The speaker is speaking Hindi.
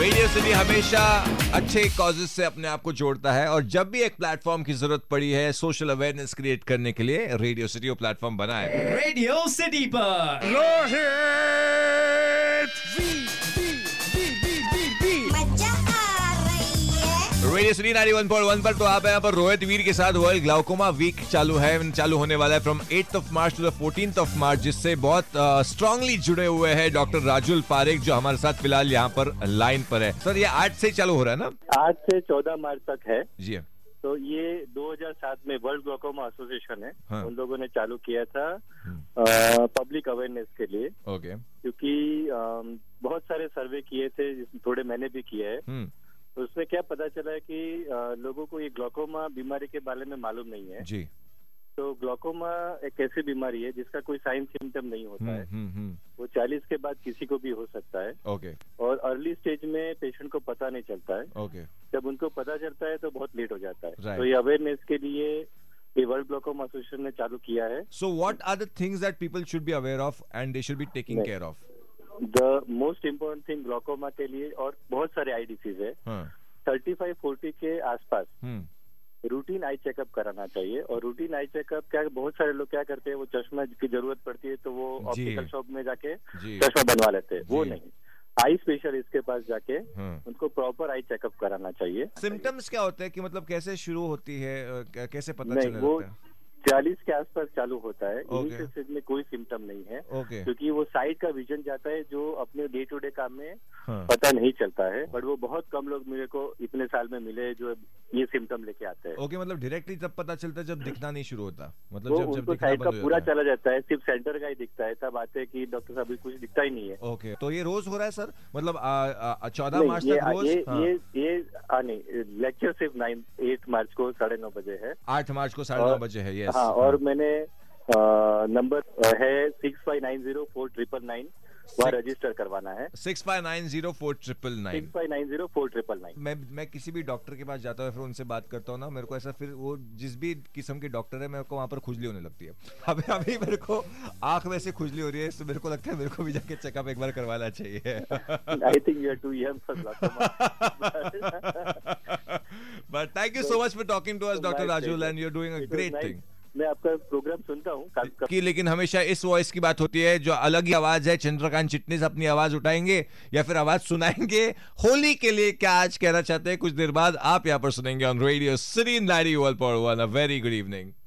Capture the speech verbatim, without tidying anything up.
रेडियो सिटी हमेशा अच्छे कॉजेस से अपने आप को जोड़ता है और जब भी एक प्लेटफॉर्म की जरूरत पड़ी है सोशल अवेयरनेस क्रिएट करने के लिए रेडियो सिटी वो प्लेटफॉर्म बना है। रेडियो सिटी पर Radio City ninety one point one पर तो आप यहाँ पर रोहित वीर के साथ वर्ल्ड ग्लाउकोमा वीक चालू है चालू होने वाला है from eighth of March to the fourteenth of March, जिससे बहुत स्ट्रांगली जुड़े हुए हैं डॉक्टर राजुल पारेख जो हमारे साथ फिलहाल यहाँ पर लाइन पर है। सर ये आठ से चालू हो रहा है ना? आठ से चौदह मार्च तक है जी। तो ये दो हज़ार सात में वर्ल्ड ग्लाउकोमा एसोसिएशन है, हाँ। उन लोगों ने चालू किया था पब्लिक अवेयरनेस के लिए। ओके। क्योंकि आ, बहुत सारे सर्वे किए थे, थोड़े मैंने भी किए है, तो उसमें क्या पता चला है कि आ, लोगों को ये ग्लाउकोमा बीमारी के बारे में मालूम नहीं है जी। तो ग्लाउकोमा एक ऐसी बीमारी है जिसका कोई साइन सिम्टम नहीं होता है। हुँ, हुँ, वो चालीस के बाद किसी को भी हो सकता है। ओके। और अर्ली स्टेज में पेशेंट को पता नहीं चलता है। ओके। जब उनको पता चलता है तो बहुत लेट हो जाता है। Right. तो ये अवेयरनेस के लिए ये वर्ल्ड ग्लाउकोमा एसोसिएशन ने चालू किया है। So what are the things that people should be aware of and they should be taking care of? The most important thing glaucoma के लिए, और बहुत सारे आई डिसीज है, थर्टी फाइव फोर्टी के आसपास रूटीन आई चेकअप कराना चाहिए। और रूटीन आई चेकअप क्या, बहुत सारे लोग क्या करते हैं, वो चश्मा की जरूरत पड़ती है तो वो ऑप्टिकल शॉप में जाके चश्मा बनवा लेते हैं। वो नहीं, आई स्पेशलिस्ट के पास जाके उनको प्रॉपर आई चेकअप कराना चाहिए। सिम्टम्स क्या होते हैं कि मतलब कैसे शुरू होती है, कैसे पता चलने वो लगता है? चालीस के आसपास चालू होता है। Okay. इनिशियल स्टेज में कोई सिम्टम नहीं है। Okay. क्योंकि वो साइड का विजन जाता है जो अपने डे टू डे काम में हाँ. पता नहीं चलता है। बट वो बहुत कम लोग मेरे को इतने साल में मिले जो ये सिम्टम लेके आते हैं। ओके okay, मतलब डायरेक्टली तब पता चलता है जब दिखना नहीं शुरू होता, मतलब वो जब जब उनको दिखना साइड का बंद हो पूरा जाता है। चला जाता है, सिर्फ सेंटर का ही दिखता है। तब आते हैं कि डॉक्टर साहब अभी कुछ दिखता ही नहीं है। Okay okay. तो ये रोज हो रहा है सर, मतलब चौदह मार्च ये तक रोज? ये हाँ. ये ये आ, नहीं, लेक्चर सिर्फ नाइन एट मार्च को साढ़े नौ बजे है। आठ मार्च को साढ़े नौ बजे है। यस। हाँ, और मैंने नंबर है six five nine zero four triple nine, वहाँ रजिस्टर करवाना है। Six five nine zero four triple nine six five nine zero four triple nine. मैं मैं किसी भी डॉक्टर के पास जाता हूँ फिर उनसे बात करता हूँ ना, मेरे को ऐसा फिर वो जिस भी किस्म के डॉक्टर है मेरे को वहाँ पर खुजली होने लगती है। अभी अभी मेरे को आंख में से खुजली हो रही है, तो मेरे को लगता है मेरे को भी जाके चेकअप एक बार करवाना चाहिए। I think you are too young for glaucoma. But thank you so much for talking to us doctor Rajul and you are doing a great thing. मैं आपका प्रोग्राम सुनता हूँ कि लेकिन हमेशा इस वॉइस की बात होती है जो अलग ही आवाज है। चंद्रकांत चिटनिस अपनी आवाज उठाएंगे या फिर आवाज सुनाएंगे होली के लिए क्या आज कहना चाहते हैं कुछ देर बाद आप यहाँ पर सुनेंगे on Radio City ninety one point one. A very good evening.